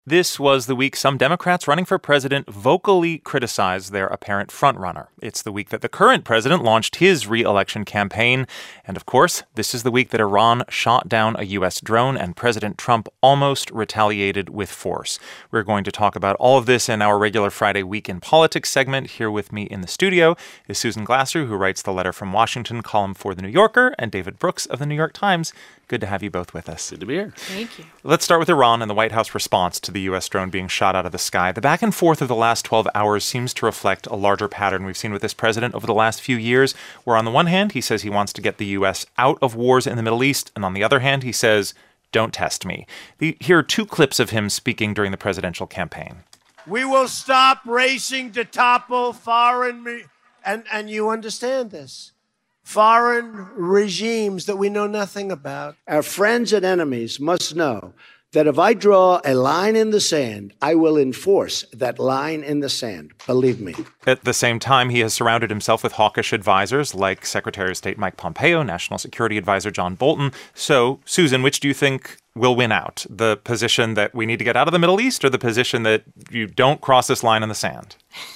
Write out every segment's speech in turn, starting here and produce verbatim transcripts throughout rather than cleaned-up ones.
This was the week some Democrats running for president vocally criticized their apparent frontrunner. It's the week that the current president launched his re-election campaign. And of course, this is the week that Iran shot down a U S drone and President Trump almost retaliated with force. We're going to talk about all of this in our regular Friday Week in Politics segment. Here with me in the studio is Susan Glasser, who writes the Letter from Washington column for The New Yorker, and David Brooks of The New York Times. Good to have you both with us. Good to be here. Thank you. Let's start with Iran and the White House response to the U S drone being shot out of the sky. The back and forth of the last twelve hours seems to reflect a larger pattern we've seen with this president over the last few years, where on the one hand, he says he wants to get the U S out of wars in the Middle East, and on the other hand, he says, don't test me. The, here are two clips of him speaking during the presidential campaign. We will stop racing to topple foreign, re- and, and you understand this. Foreign regimes that we know nothing about. Our friends and enemies must know that if I draw a line in the sand, I will enforce that line in the sand. Believe me. At the same time, he has surrounded himself with hawkish advisors like Secretary of State Mike Pompeo, National Security Advisor John Bolton. So, Susan, which do you think will win out? The position that we need to get out of the Middle East, or the position that you don't cross this line in the sand?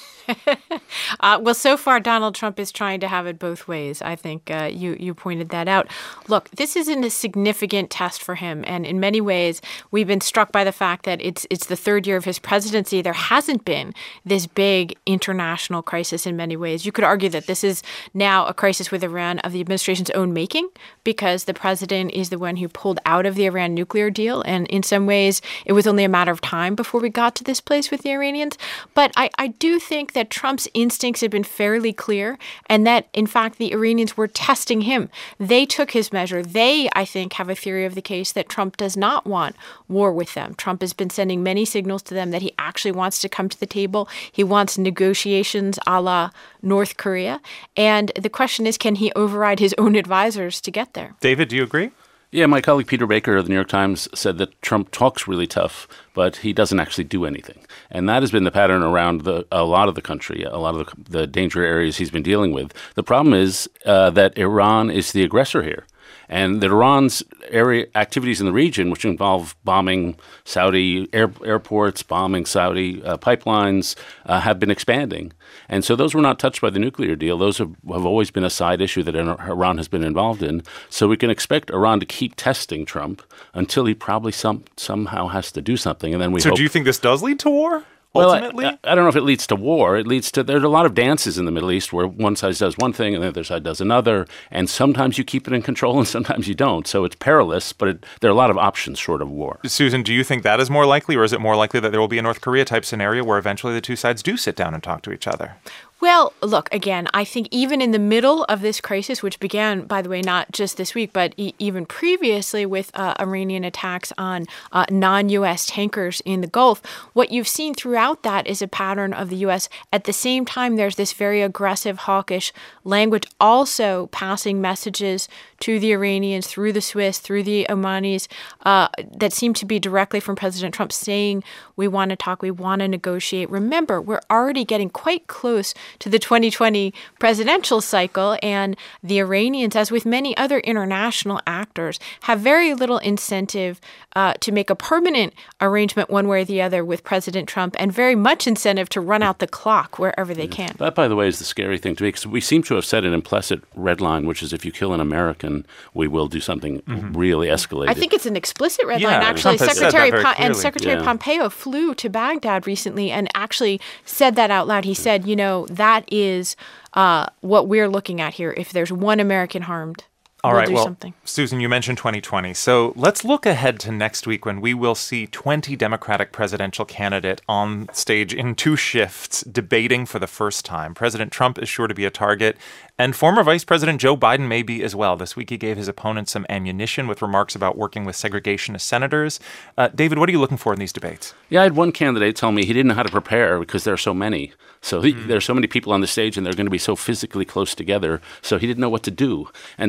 uh, well, so far, Donald Trump is trying to have it both ways. I think uh, you you pointed that out. Look, this isn't a significant test for him. And in many ways, we've been struck by the fact that it's it's the third year of his presidency. There hasn't been this big international crisis in many ways. You could argue that this is now a crisis with Iran of the administration's own making, because the president is the one who pulled out of the Iran nuclear deal. And in some ways, it was only a matter of time before we got to this place with the Iranians. But I, I do think that Trump's instincts have been fairly clear, and that, in fact, the Iranians were testing him. They took his measure. They, I think, have a theory of the case that Trump does not want war with them. Trump has been sending many signals to them that he actually wants to come to the table. He wants negotiations a la North Korea. And the question is, can he override his own advisors to get there? David, do you agree? Yeah, my colleague Peter Baker of The New York Times said that Trump talks really tough, but he doesn't actually do anything. And that has been the pattern around the, a lot of the country, a lot of the, the danger areas he's been dealing with. The problem is uh, that Iran is the aggressor here. And that Iran's area activities in the region, which involve bombing Saudi air, airports, bombing Saudi uh, pipelines, uh, have been expanding. And so those were not touched by the nuclear deal. Those have, have always been a side issue that Iran has been involved in. So we can expect Iran to keep testing Trump until he probably some, somehow has to do something. And then we So hope- do you think this does lead to war? Well, Ultimately? I, I don't know if it leads to war. It leads to, there's a lot of dances in the Middle East where one side does one thing and the other side does another. And sometimes you keep it in control and sometimes you don't. So it's perilous, but it, there are a lot of options short of war. Susan, do you think that is more likely, or is it more likely that there will be a North Korea type scenario where eventually the two sides do sit down and talk to each other? Well, look, again, I think even in the middle of this crisis, which began, by the way, not just this week, but e- even previously with uh, Iranian attacks on uh, non-U S tankers in the Gulf, what you've seen throughout that is a pattern of the U S. At the same time, there's this very aggressive, hawkish language also passing messages to the Iranians through the Swiss, through the Omanis, uh, that seem to be directly from President Trump saying, we want to talk, we want to negotiate. Remember, we're already getting quite close to the twenty twenty presidential cycle, and the Iranians, as with many other international actors, have very little incentive uh, to make a permanent arrangement one way or the other with President Trump, and very much incentive to run out the clock wherever they can. That, by the way, is the scary thing to me, because we seem to have set an implicit red line, which is if you kill an American, we will do something mm-hmm. really escalated. I think it's an explicit red yeah, line, actually. Secretary po- and Secretary yeah. Pompeo flew to Baghdad recently and actually said that out loud. He said, you know, that is uh, what we're looking at here. If there's one American harmed, All we'll right, do well, something. Susan, you mentioned twenty twenty. So let's look ahead to next week when we will see twenty Democratic presidential candidates on stage in two shifts debating for the first time. President Trump is sure to be a target, and former Vice President Joe Biden may be as well. This week he gave his opponents some ammunition with remarks about working with segregationist senators. Uh, David, what are you looking for in these debates? Yeah, I had one candidate tell me he didn't know how to prepare because there are so many. So he, mm. there are so many people on the stage and they're going to be so physically close together. So he didn't know what to do. And so I think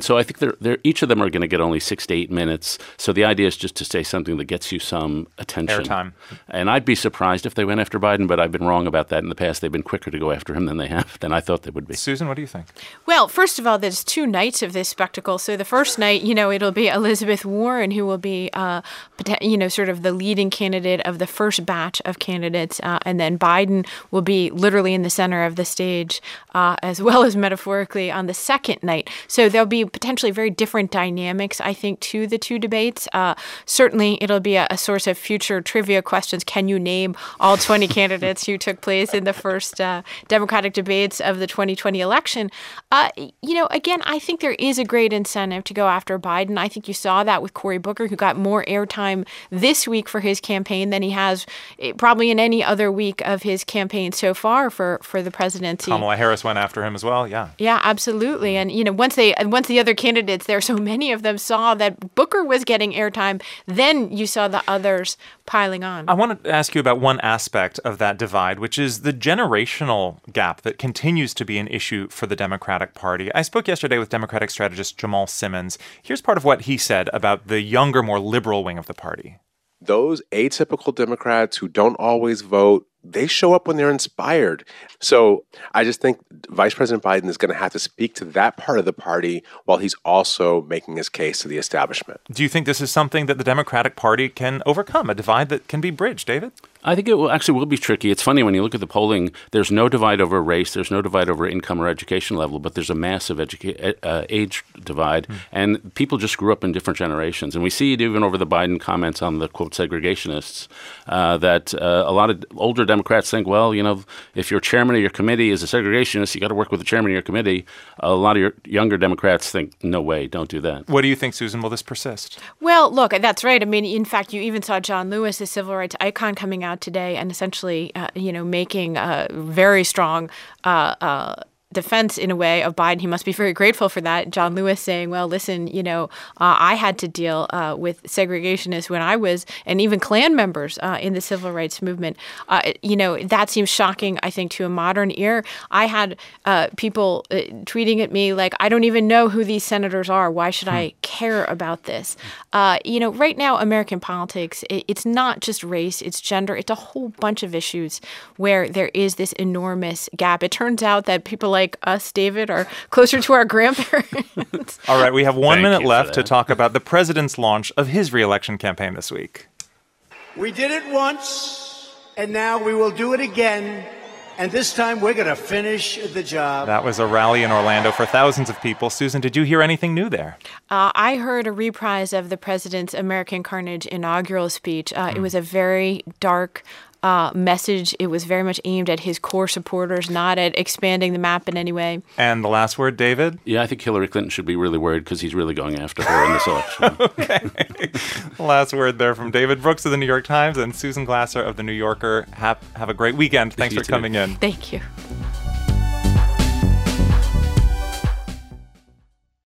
they're, they're each of them are going to get only six to eight minutes. So the idea is just to say something that gets you some attention. Airtime. And I'd be surprised if they went after Biden, but I've been wrong about that in the past. They've been quicker to go after him than they have, than I thought they would be. Susan, what do you think? Well, first of all, there's two nights of this spectacle. So the first night, you know, it'll be Elizabeth Warren, who will be, uh, you know, sort of the leading candidate of the first batch of candidates. Uh, and then Biden will be literally in the center of the stage, uh, as well as metaphorically on the second night. So there'll be potentially very different dynamics, I think, to the two debates. Uh, certainly, it'll be a, a source of future trivia questions. Can you name all twenty candidates who took place in the first uh, Democratic debates of the twenty twenty election? Uh, you know, again, I think there is a great incentive to go after Biden. I think you saw that with Cory Booker, who got more airtime this week for his campaign than he has probably in any other week of his campaign so far for, for the presidency. Kamala Harris went after him as well, yeah. Yeah, absolutely. And, you know, once they once the other candidates, there are so many of them, saw that Booker was getting airtime, then you saw the others piling on. I want to ask you about one aspect of that divide, which is the generational gap that continues to be an issue for the Democratic Party. I spoke yesterday with Democratic strategist Jamal Simmons. Here's part of what he said about the younger, more liberal wing of the party. Those atypical Democrats who don't always vote, they show up when they're inspired. So I just think Vice President Biden is going to have to speak to that part of the party while he's also making his case to the establishment. Do you think this is something that the Democratic Party can overcome, a divide that can be bridged, David? I think it will actually will be tricky. It's funny when you look at the polling, there's no divide over race, there's no divide over income or education level, but there's a massive educa- uh, age divide, mm. and people just grew up in different generations. And we see it even over the Biden comments on the, quote, segregationists, uh, that uh, a lot of older Democrats think, well, you know, if your chairman of your committee is a segregationist, you got to work with the chairman of your committee. A lot of your younger Democrats think, no way, don't do that. What do you think, Susan? Will this persist? Well, look, that's right. I mean, in fact, you even saw John Lewis, the civil rights icon, coming out today and essentially, uh, you know, making a very strong uh, uh, defense in a way of Biden. He must be very grateful for that. John Lewis saying, well, listen, you know, uh, I had to deal uh, with segregationists when I was, and even Klan members uh, in the civil rights movement. Uh, you know, that seems shocking, I think, to a modern ear. I had uh, people uh, tweeting at me like, I don't even know who these senators are. Why should I care about this? Uh, you know, right now, American politics, it, it's not just race, it's gender. It's a whole bunch of issues where there is this enormous gap. It turns out that people like us, David, are closer to our grandparents. All right, we have one Thank minute you left for to that. talk about the president's launch of his re-election campaign this week. We did it once, and now we will do it again. And this time we're going to finish the job. That was a rally in Orlando for thousands of people. Susan, did you hear anything new there? Uh, I heard a reprise of the president's American Carnage inaugural speech. Uh, mm. It was a very dark Uh, message. It was very much aimed at his core supporters, not at expanding the map in any way. And the last word, David? Yeah, I think Hillary Clinton should be really worried because he's really going after her in this election. Okay. Last word there from David Brooks of the New York Times and Susan Glasser of the New Yorker. Have, have a great weekend. Thanks You for too. coming in. Thank you.